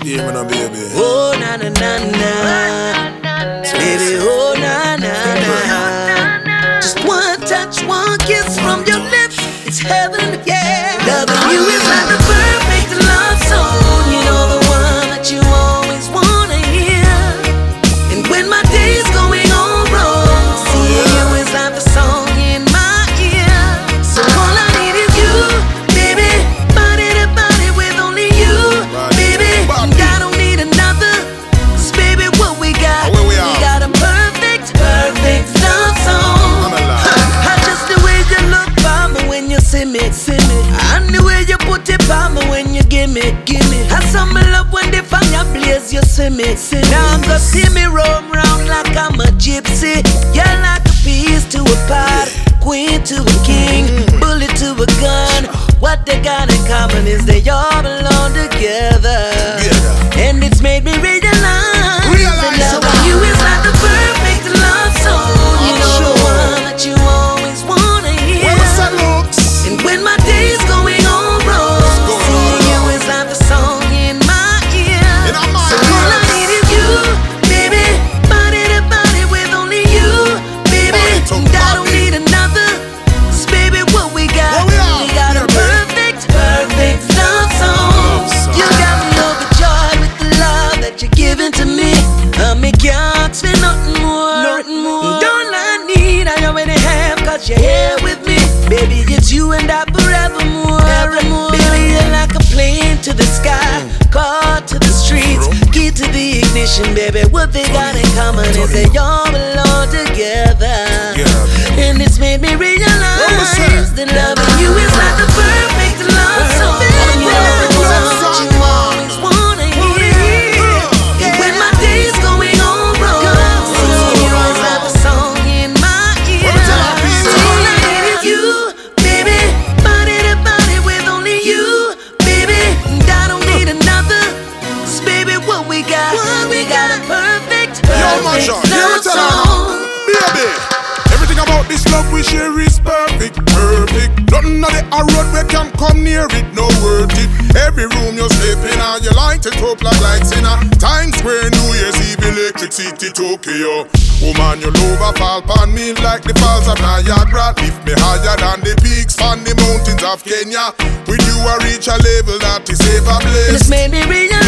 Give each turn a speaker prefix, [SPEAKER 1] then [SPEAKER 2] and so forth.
[SPEAKER 1] Yeah, man, baby.
[SPEAKER 2] Oh, na na na na. Baby, oh, na na na. Just one touch, one kiss from your lips. It's heaven, yeah. Loving you is like the perfect love song. You know, the one that you always wanna hear. And when my day's going all wrong, seeing you is like the song in my ear. So all I need is you, baby. Body to body with only you, baby. And I don't need another. 'Cause baby, what we got, we got a perfect love song. I just the way you look by me when you see me, and the way you put it by me when you give me. I saw me love when the fire blaze, you see me. Now I'm gonna see me roam round like I'm a gypsy. You're like a piece to a pot, queen to a king, bullet to a gun. What they got in common is they all belong together. And it's made me realize that loving you is like the perfect love song. You know, the one that you always wanna hear. And when my day's going all wrong, seeing you is like the song in my ear. So all I need is you, baby. Body to body with only you, baby. And I don't need another. 'Cause baby, what we got a perfect love song. You got me overjoyed with the love that you're giving to me. I can't ask for nothing more. Don't I need, I already have, 'cause you're here with me. Baby, it's you and I forevermore. Baby, you're like a plane to the sky, car to the streets, key to the ignition, baby. What they got in common is they all belong together. And it's made me realize that loving you is like the perfect love song. You know, the one that you always wanna hear. And when my day's going all wrong, seeing you is like the song in my ear. So all I need is you, baby. Body to body with only you, baby. And I don't need another. 'Cause baby, what we got a perfect love song.
[SPEAKER 1] Baby, everything about this love we share is perfect. Nothing on the road we can come near it, no worth it. Every room you sleep in, and you light it up like lights in a Times Square, New Year's Eve, Electric City, Tokyo. Woman, your love a fall upon me like the falls of Niagara. Lift me higher than the peaks on the mountains of Kenya. With you I reach a level that is ever blessed.
[SPEAKER 2] It's made me realize